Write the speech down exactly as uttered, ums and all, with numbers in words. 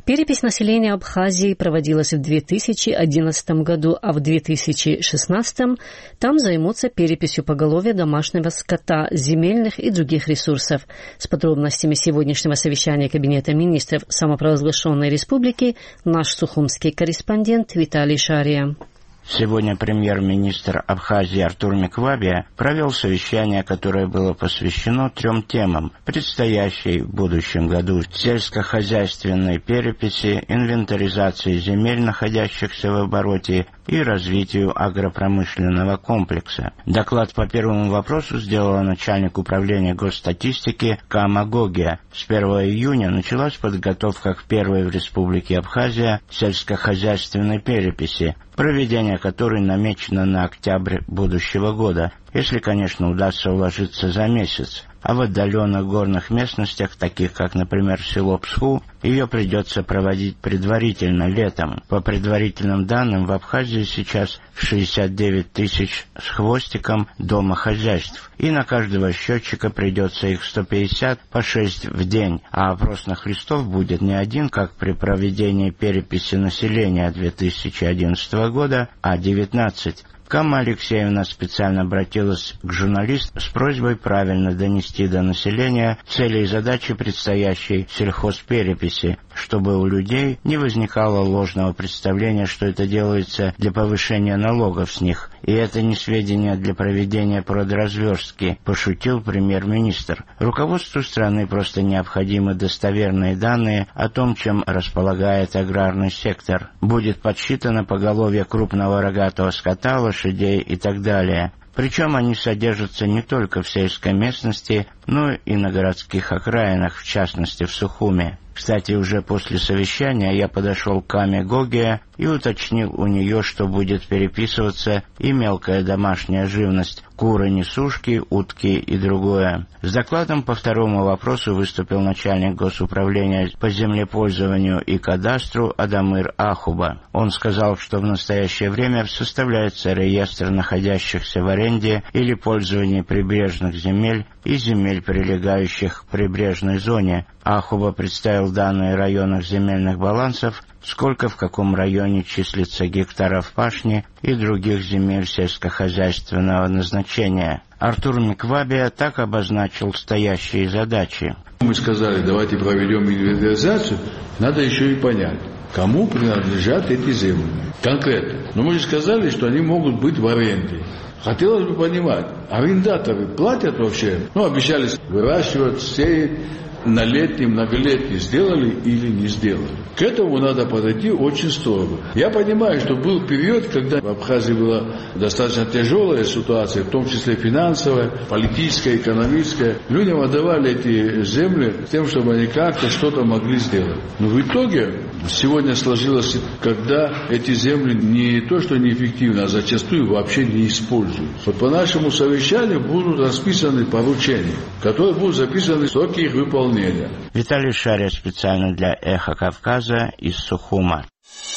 Перепись населения Абхазии проводилась в две тысячи одиннадцатом году, а в две тысячи шестнадцатом там займутся переписью поголовья домашнего скота, земельных и других ресурсов. С подробностями сегодняшнего совещания Кабинета министров самопровозглашенной республики наш сухумский корреспондент Виталий Шария. Сегодня премьер-министр Абхазии Артур Миквабия провел совещание, которое было посвящено трем темам: предстоящей в будущем году сельскохозяйственной переписи, инвентаризации земель, находящихся в обороте, и развитию агропромышленного комплекса. Доклад по первому вопросу сделала начальник управления госстатистики Кама Гогия. С первого июня началась подготовка к первой в Республике Абхазия сельскохозяйственной переписи, проведение которой намечено на октябрь будущего года, если, конечно, удастся уложиться за месяц. А в отдаленных горных местностях, таких как, например, село Псху, ее придется проводить предварительно, летом. По предварительным данным, в Абхазии сейчас шестьдесят девять тысяч с хвостиком домохозяйств, и на каждого счетчика придется их сто пятьдесят по шесть в день, а опросных листов будет не один, как при проведении переписи населения две тысячи одиннадцатого года, а девятнадцать. Кама Алексеевна специально обратилась к журналистам с просьбой правильно донести до населения цели и задачи предстоящей сельхозпереписи, чтобы у людей не возникало ложного представления, что это делается для повышения налогов с них, и это не сведения для проведения продразверстки, пошутил премьер-министр. Руководству страны просто необходимы достоверные данные о том, чем располагает аграрный сектор. Будет подсчитано поголовье крупного рогатого скота, лошадей и так далее. Причем они содержатся не только в сельской местности, но и на городских окраинах, в частности в Сухуме. Кстати, уже после совещания я подошел к Каме Гогия и уточнил у нее, что будет переписываться и мелкая домашняя живность – куры, несушки, утки и другое. С докладом по второму вопросу выступил начальник госуправления по землепользованию и кадастру Адамыр Ахуба. Он сказал, что в настоящее время составляется реестр находящихся в аренде или пользовании прибрежных земель и земель, прилегающих к прибрежной зоне. Ахуба представил данные районных земельных балансов, сколько в каком районе числится гектаров пашни и других земель сельскохозяйственного назначения. Артур Миквабия так обозначил стоящие задачи. Мы сказали, давайте проведем инвентаризацию, надо еще и понять, кому принадлежат эти земли конкретно. Но мы же сказали, что они могут быть в аренде. Хотелось бы понимать, арендаторы платят вообще? Ну, обещали выращивать, сеять, на летний, многолетний сделали или не сделали. К этому надо подойти очень строго. Я понимаю, что был период, когда в Абхазии была достаточно тяжелая ситуация, в том числе финансовая, политическая, экономическая. Людям отдавали эти земли с тем, чтобы они как-то что-то могли сделать. Но в итоге сегодня сложилось, когда эти земли не то что неэффективны, а зачастую вообще не используют. Вот по нашему совещанию будут расписаны поручения, которые будут записаны сроки их выполнения. Виталий Шария специально для «Эхо Кавказа» из Сухума.